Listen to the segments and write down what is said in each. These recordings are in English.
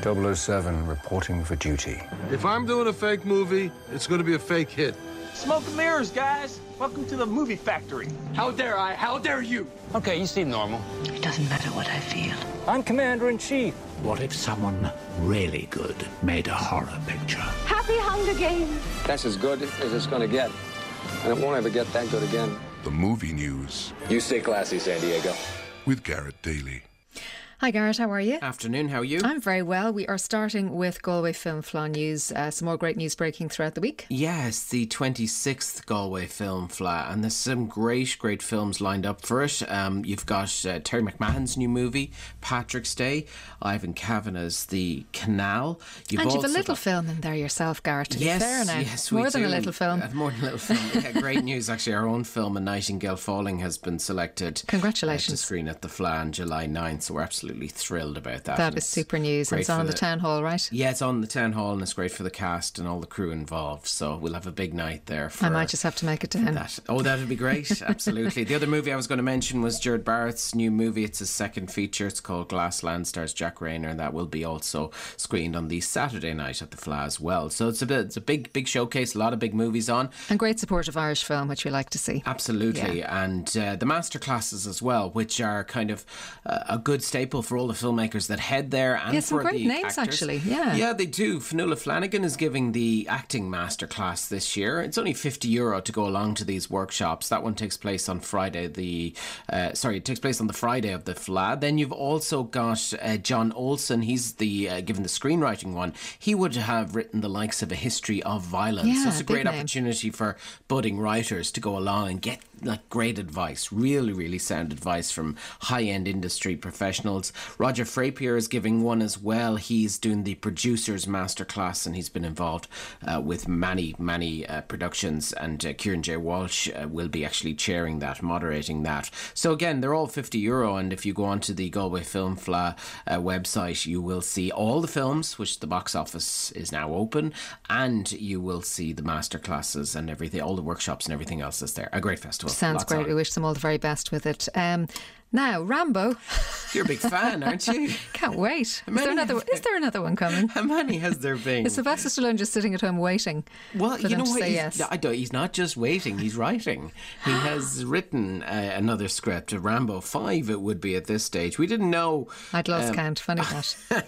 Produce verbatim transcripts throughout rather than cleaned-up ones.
double oh seven reporting for duty. If I'm doing a fake movie, it's going to be a fake hit. Smoke and mirrors, guys. Welcome to the movie factory. How dare I? How dare you? Okay, you seem normal. It doesn't matter what I feel. I'm Commander-in-Chief. What if someone really good made a horror picture? Happy Hunger Games. That's as good as it's going to get. And it won't ever get that good again. The movie news. You stay classy, San Diego. With Garrett Daly. Hi Garrett, how are you? Afternoon, how are you? I'm very well. We are starting with Galway Film Fleadh news. Uh, some more great news breaking throughout the week. Yes, the twenty-sixth Galway Film Fleadh, and there's some great, great films lined up for it. Um, you've got uh, Terry McMahon's new movie, Patrick's Day, Ivan Kavanagh's The Canal. You've and you've a little got... film in there yourself, Garrett, to yes, be fair now. Yes, more we than do. a little film. Uh, more than a little film. Yeah, great news, actually. Our own film, A Nightingale Falling, has been selected. Congratulations. Uh, to screen at the Fleadh on July ninth, so we're absolutely thrilled about that. That is super news. And it's on the, the Town Hall, right? Yeah, it's on the Town Hall, and it's great for the cast and all the crew involved. So we'll have a big night there. For I might just have to make it down. That. Oh, that would be great. Absolutely. The other movie I was going to mention was Jared Barrett's new movie. It's his second feature. It's called Glassland, stars Jack Rayner, and that will be also screened on the Saturday night at the Fleadh as well. So it's a bit, it's a big, big showcase. A lot of big movies on. And great support of Irish film, which we like to see. Absolutely. Yeah. And uh, the masterclasses as well, which are kind of uh, a good staple for all the filmmakers that head there. And yeah, some for great the names actors. actually. Yeah, yeah, they do. Fionnuala Flanagan is giving the acting masterclass this year. It's only fifty euro to go along to these workshops. That one takes place on Friday. The uh, sorry, it takes place on the Friday of the Fleadh. Then you've also got uh, John Olsen. He's the uh, given the screenwriting one. He would have written the likes of A History of Violence. Yeah, so it's a great name. opportunity for budding writers to go along and get like great advice, really, really sound advice from high-end industry professionals. Roger Frapier is giving one as well. He's doing the producers masterclass, and he's been involved uh, with many, many uh, productions. And uh, Kieran J. Walsh uh, will be actually chairing that, moderating that. So again, they're all fifty euro. And if you go onto the Galway Film Fleadh uh, website, you will see all the films, which the box office is now open, and you will see the masterclasses and everything, all the workshops and everything else that's there. A great festival. Sounds Lots great. on. We wish them all the very best with it. Um, now, Rambo. You're a big fan, aren't you? Can't wait. Is there, another, is there another one coming? How many has there been? Is Sylvester Stallone just sitting at home waiting? Well, for you them know to what? say He's, yes? I don't, he's not just waiting, he's writing. He has written uh, another script, a Rambo five it would be at this stage. We didn't know. I'd lost um, count. Funny that.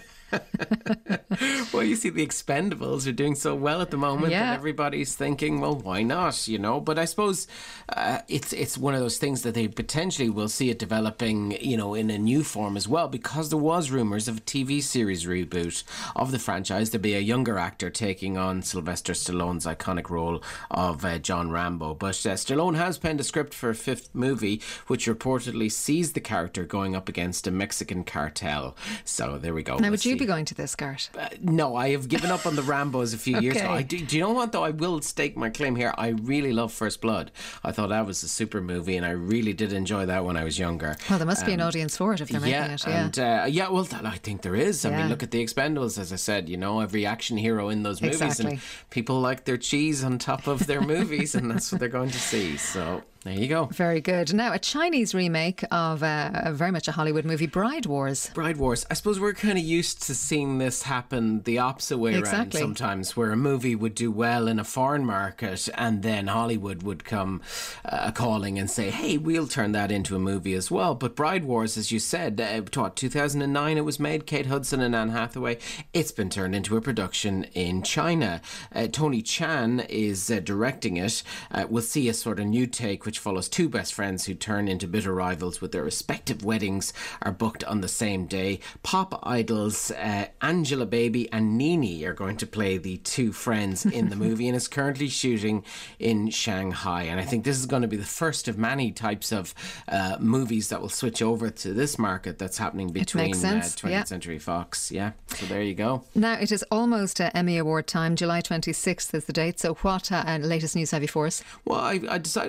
Well, you see, the Expendables are doing so well at the moment yeah. that everybody's thinking, well, why not? You know, but I suppose uh, it's it's one of those things that they potentially will see it developing, you know, in a new form as well, because there was rumours of a T V series reboot of the franchise. There'd be a younger actor taking on Sylvester Stallone's iconic role of uh, John Rambo. But uh, Stallone has penned a script for a fifth movie, which reportedly sees the character going up against a Mexican cartel. So there we go. Now, we'll would you see. be going to this, Garrett? Uh, no, I have given up on the Rambos a few okay. years ago. I do, do you know what, though? I will stake my claim here. I really love First Blood. I thought that was a super movie, and I really did enjoy that when I was younger. Well, there must um, be an audience for it if they're yeah, making it. Yeah, and, uh, yeah, well, th- I think there is. I yeah. mean, look at the Expendables, as I said, you know, every action hero in those movies. Exactly. And people like their cheese on top of their movies, and that's what they're going to see. So there you go. Very good. Now, a Chinese remake of uh, a very much a Hollywood movie, Bride Wars. Bride Wars. I suppose we're kind of used to seeing this happen the opposite way exactly. around sometimes, where a movie would do well in a foreign market and then Hollywood would come uh, calling and say, hey, we'll turn that into a movie as well. But Bride Wars, as you said, uh, what, two thousand nine it was made, Kate Hudson and Anne Hathaway. It's been turned into a production in China. Uh, Tony Chan is uh, directing it. Uh, we'll see a sort of new take which follows two best friends who turn into bitter rivals with their respective weddings are booked on the same day. Pop idols uh, Angela Baby and Nini are going to play the two friends in the movie, and it's currently shooting in Shanghai. And I think this is going to be the first of many types of uh, movies that will switch over to this market that's happening between uh, twentieth yeah. Century Fox. Yeah, so there you go. Now, it is almost uh, Emmy Award time. July twenty-sixth is the date. So what uh, latest news have you for us? Well, I, I decided to mention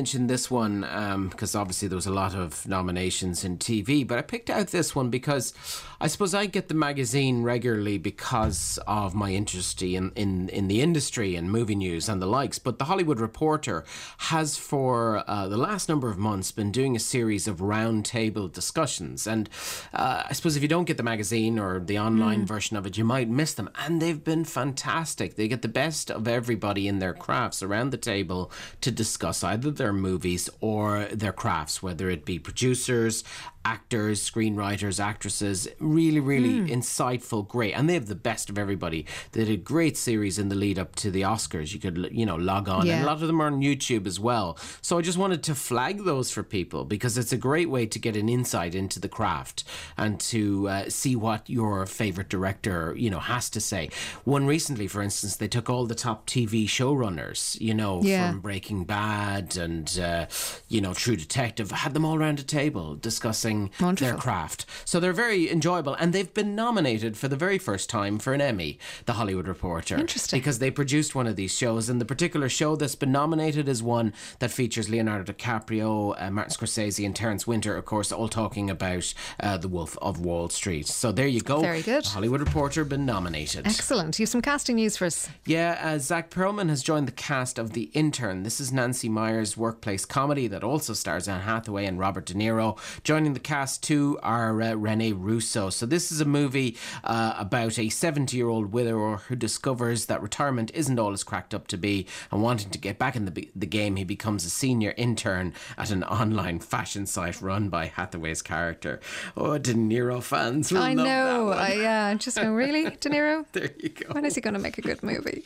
mention this one um, because obviously there was a lot of nominations in T V, but I picked out this one because I suppose I get the magazine regularly because of my interest in, in, in the industry and movie news and the likes. But The Hollywood Reporter has for uh, the last number of months been doing a series of roundtable discussions. And uh, I suppose if you don't get the magazine or the online mm. version of it, you might miss them. And they've been fantastic. They get the best of everybody in their crafts around the table to discuss either their movies or their crafts, whether it be producers, actors, screenwriters, actresses. Really, really mm. insightful, great. And they have the best of everybody. They did a great series in the lead up to the Oscars. You could, you know, log on. Yeah. And a lot of them are on YouTube as well. So I just wanted to flag those for people because it's a great way to get an insight into the craft and to uh, see what your favourite director, you know, has to say. One recently, for instance, they took all the top T V showrunners, you know, yeah. from Breaking Bad and, uh, you know, True Detective, had them all around a table discussing Wonderful. Their craft. So they're very enjoyable, and they've been nominated for the very first time for an Emmy, The Hollywood Reporter. Interesting. Because they produced one of these shows, and the particular show that's been nominated is one that features Leonardo DiCaprio, uh, Martin Scorsese and Terence Winter, of course, all talking about uh, The Wolf of Wall Street. So there you go. Very good. The Hollywood Reporter been nominated. Excellent. You have some casting news for us. Yeah, uh, Zach Perlman has joined the cast of The Intern. This is Nancy Meyers' workplace comedy that also stars Anne Hathaway and Robert De Niro. Joining the cast too are uh, Rene Russo. So this is a movie uh, about a seventy-year-old widower who discovers that retirement isn't all it's cracked up to be, and wanting to get back in the, the game, he becomes a senior intern at an online fashion site run by Hathaway's character. Oh, De Niro fans will I love know. that one. I uh, just go, really, De Niro? There you go. When is he going to make a good movie?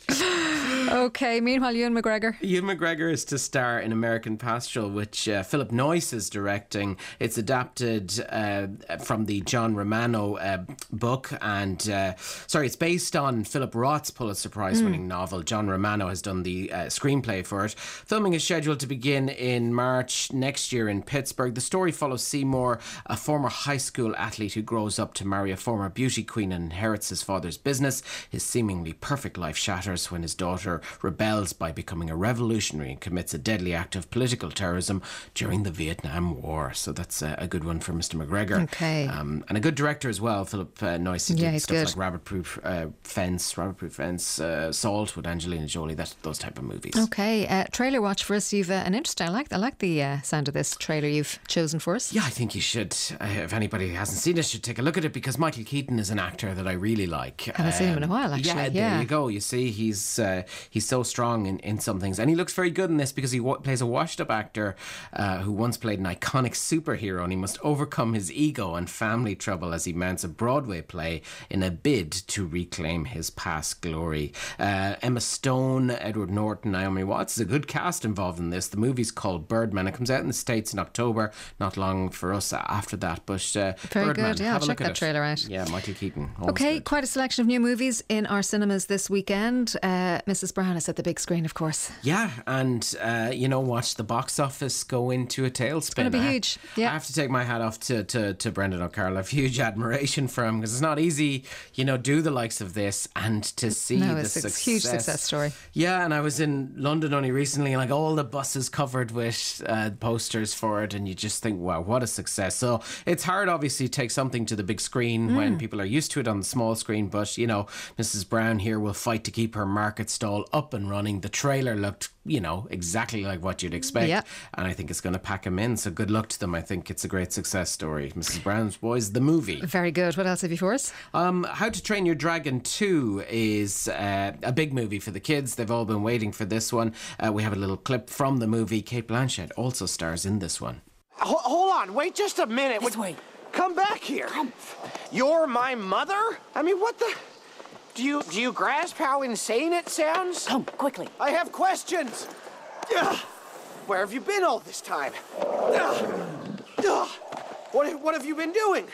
Okay, meanwhile, Ewan McGregor. Ewan McGregor is to star in American Pastoral, which uh, Philip Noyce is directing. It's adapted uh, from the John Romano uh, book, and uh, sorry, it's based on Philip Roth's Pulitzer Prize-winning mm. novel. John Romano has done the uh, screenplay for it. Filming is scheduled to begin in March next year in Pittsburgh. The story follows Seymour, a former high school athlete who grows up to marry a former beauty queen and inherits his father's business. His seemingly perfect life shatters when his daughter rebels by becoming a revolutionary and commits a deadly act of political terrorism during the Vietnam War. So that's uh, a good one for Mister McGregor. Okay. Um, and a good director as well, Philip uh, Noyce. He yeah, did he's stuff good. like Rabbit Proof uh, Fence, Rabbit Proof Fence, uh, Salt with Angelina Jolie, that, those type of movies. Okay, uh, trailer watch for us. You've uh, an interesting. I like I like the uh, sound of this trailer you've chosen for us. Yeah, I think you should. Uh, if anybody hasn't seen it, should take a look at it because Michael Keaton is an actor that I really like. Haven't um, seen him in a while, actually. Yeah, yeah. there you go. You see, he's uh, he's so strong in, in some things, and he looks very good in this because he w- plays a washed-up actor uh, who once played an iconic superhero, and he must overcome his ego and family trouble as he mounts a Broadway play in a bid to reclaim his past glory. Uh, Emma Stone, Edward Norton, Naomi Watts, is a good cast involved in this. The movie's called Birdman. It comes out in the States in October, not long for us after that. But uh, very Birdman, good. Yeah, have I'll a check look that at trailer it. out. Yeah, Michael Keaton. Okay, good. Quite a selection of new movies in our cinemas this weekend. Uh, Missus Brown is at the big screen, of course. Yeah, and uh, you know, watch the box office go into a tailspin. It's going to be huge. Yeah, I have to take my hat off to to, to Brendan O'Carroll. I have huge admiration for him because it's not easy, you know, do the likes of this and to see no, the it's success. a huge success story. Yeah, and I was in London only recently, and like all the buses covered with uh, posters for it, and you just think, wow, what a success. So it's hard, obviously, to take something to the big screen mm. when people are used to it on the small screen, but you know, Missus Brown here will fight to keep her market stall up and running. The trailer looked, you know, exactly like what you'd expect, yep. and I think it's going to pack them in, so good luck to them. I think it's a great success story. Missus Brown's Boys, the movie. Very good. What else have you for us? Um, How to Train Your Dragon two is uh, a big movie for the kids. They've all been waiting for this one. Uh, we have a little clip from the movie. Kate Blanchett also stars in this one. Ho- hold on, wait just a minute. This way. Come back here. Come. You're my mother? I mean, what the... Do you, do you grasp how insane it sounds? Come, quickly. I have questions. Ugh. Where have you been all this time? Ugh. Ugh. What, what have you been doing?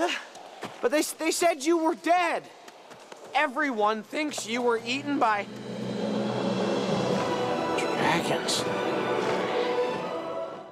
But they, they said you were dead. Everyone thinks you were eaten by... dragons.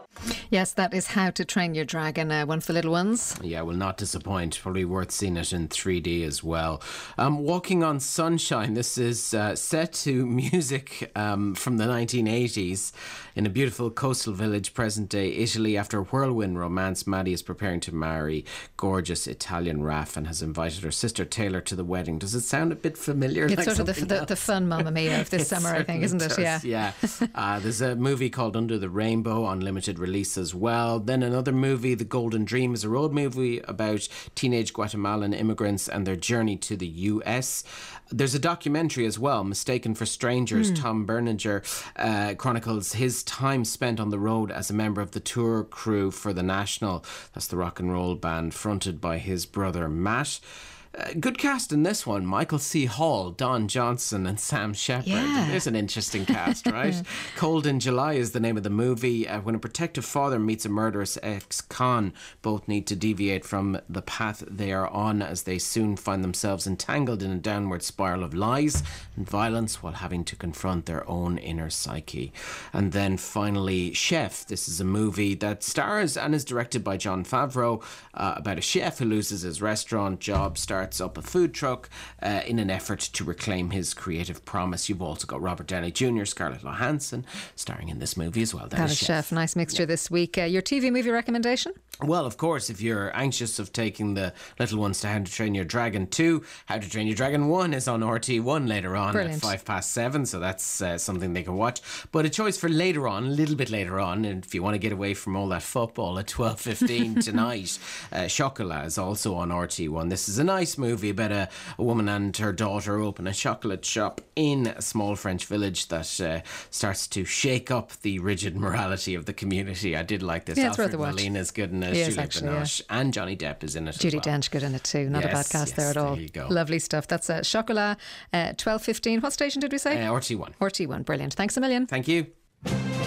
Yes, that is How to Train Your Dragon, uh, one for little ones. Yeah, will not disappoint. Probably worth seeing it in three D as well. Um, Walking on Sunshine. This is uh, set to music um, from the nineteen eighties in a beautiful coastal village, present-day Italy. After a whirlwind romance, Maddie is preparing to marry gorgeous Italian Raf and has invited her sister Taylor to the wedding. Does it sound a bit familiar? It's like sort of the, the, the fun Mamma Mia of this It summer, I think, isn't it? does, Yeah. Yeah. Uh, there's a movie called Under the Rainbow on limited release as well. Then another movie, The Golden Dream, is a road movie about teenage Guatemalan immigrants and their journey to the U S. There's a documentary as well, Mistaken for Strangers. Mm. Tom Berninger uh, chronicles his time spent on the road as a member of the tour crew for The National. That's the rock and roll band fronted by his brother Matt. Uh, good cast in this one. Michael C. Hall, Don Johnson and Sam Shepard. Yeah. There's an interesting cast, right? Cold in July is the name of the movie. Uh, when a protective father meets a murderous ex-con, both need to deviate from the path they are on as they soon find themselves entangled in a downward spiral of lies and violence while having to confront their own inner psyche. And then finally, Chef. This is a movie that stars and is directed by Jon Favreau uh, about a chef who loses his restaurant job, starts up a food truck uh, in an effort to reclaim his creative promise. You've also got Robert Downey Junior, Scarlett Johansson starring in this movie as well. That, that is is Chef. Chef. Nice mixture yeah. this week. Uh, your T V movie recommendation? Well, of course, if you're anxious of taking the little ones to How to Train Your Dragon two, How to Train Your Dragon one is on R T one later on Brilliant. at five past seven, so that's uh, something they can watch. But a choice for later on, a little bit later on, and if you want to get away from all that football at twelve fifteen tonight, uh, Chocolat is also on R T one. This is a nice movie about a, a woman and her daughter open a chocolate shop in a small French village that uh, starts to shake up the rigid morality of the community. I did like this. Yeah, it's Alfred worth a watch. Molina's good in it. He is Juliette actually, Binoche yeah. and Johnny Depp is in it Judi as well. Dench good in it too. Not yes, a bad cast yes, there at all. There you go. Lovely stuff. That's uh, Chocolat, uh, twelve fifteen. What station did we say? Uh, R T one. R T one. Brilliant. Thanks a million. Thank you.